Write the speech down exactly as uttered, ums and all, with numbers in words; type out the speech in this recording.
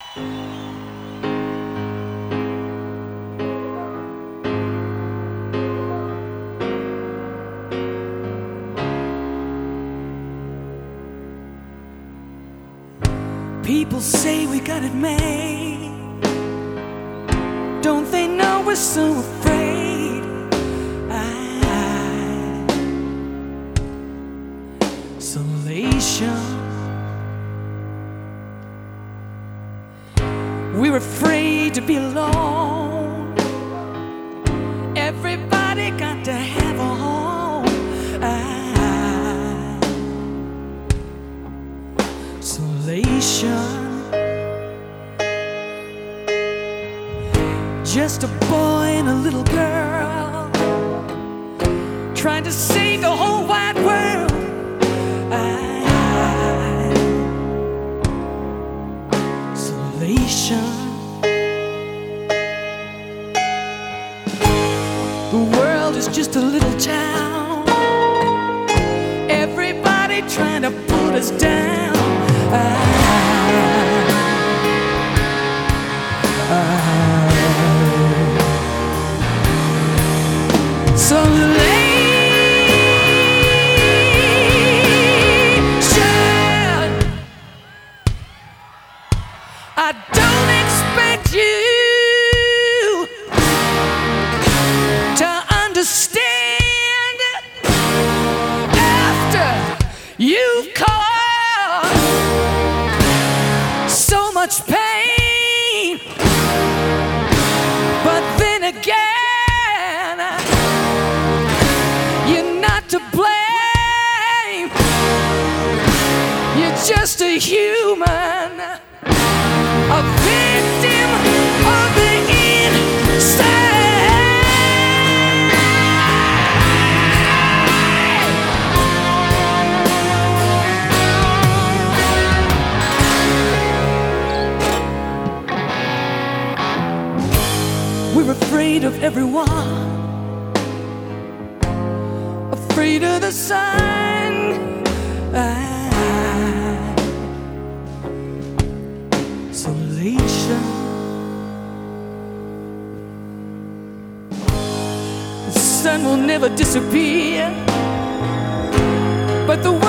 People say we got it made. Don't they know we're so afraid? Isolation. We're afraid to be alone. Everybody got to have a home. Isolation. Just a boy and a little girl trying to save the whole wide world. Isolation. The world is just a little town. Everybody trying to put us down. Isolation. I don't expect you to understand after you've caused so much pain. But then again, you're not to blame. You're just a human, a victim of the inside. We're afraid of everyone, afraid of the sun. Isolation. The sun will never disappear, but the